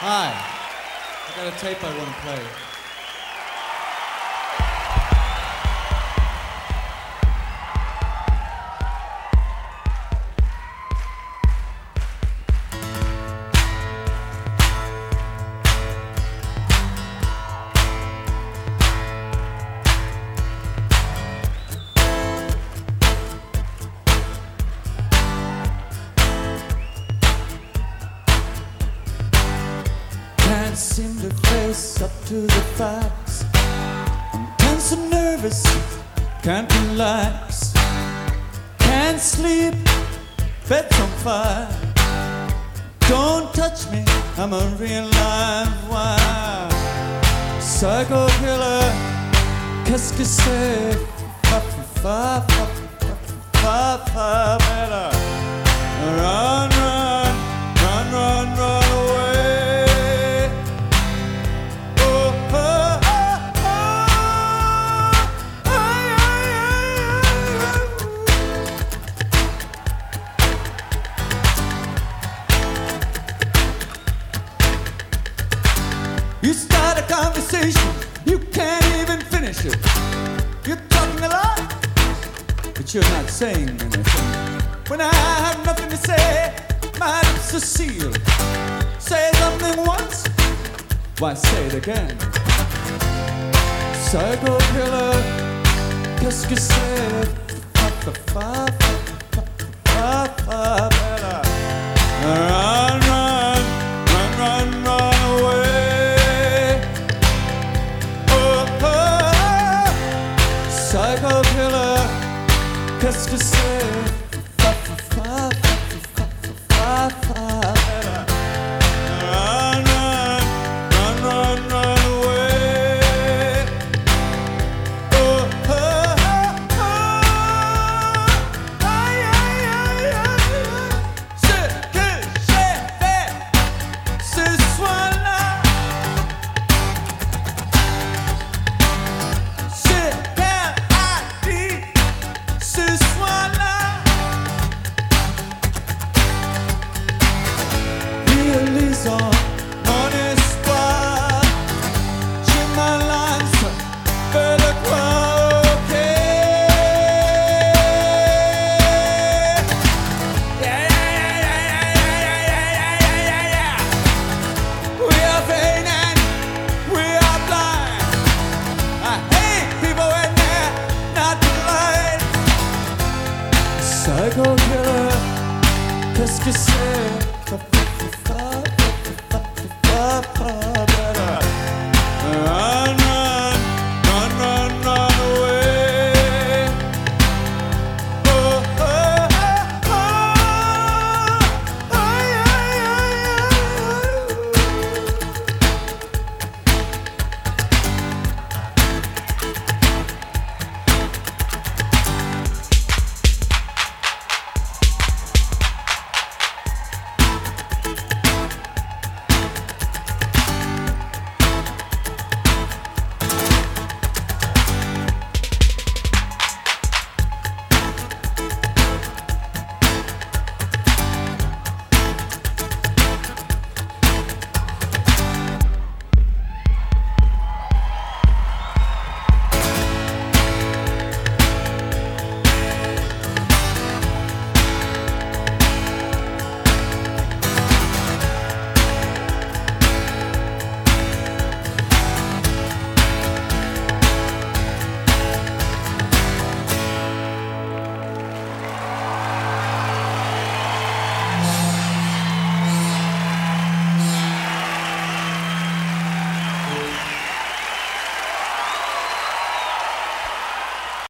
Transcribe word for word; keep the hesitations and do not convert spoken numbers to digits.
Hi. I got a tape I want to play. Can't seem to face up to the facts. I'm tense and nervous, can't relax. Can't sleep, bed's on fire. Don't touch me, I'm a real live wire. Psycho killer, qu'est-ce que c'est? Fa fa fa fa fa fa better. Run, run, run, run, run away. Oh, oh, oh, oh. Ay, ay, ay, ay. You start a conversation, you can't even finish it. You're talking a lot, but you're not saying anything. When I have nothing to say, my lips are sealed. Say something once, why say it again? Psycho killer, qu'est-ce que c'est? Fa fa fa fa fa fa better. Run, run, run, run, run away. Oh, oh, psycho killer, qu'est-ce que c'est? Fa fa fa fa fa fa better. Run, run, run, run, run away. Oh, oh, oh, oh. Ay, ay, ay, ay. Ce que j'ai fait ce soir-là, ce qu'elle a dit ce soir-là. Réalisons mon espoir. Je me lance vers le croquet. Yeah, yeah, yeah, yeah, yeah, yeah, yeah, yeah, yeah. We are vain and we are blind. I hate people when they're not polite. Psycho killer, qu'est-ce que c'est? Fa, fa, fa, fa, fa, fa, fa, fa.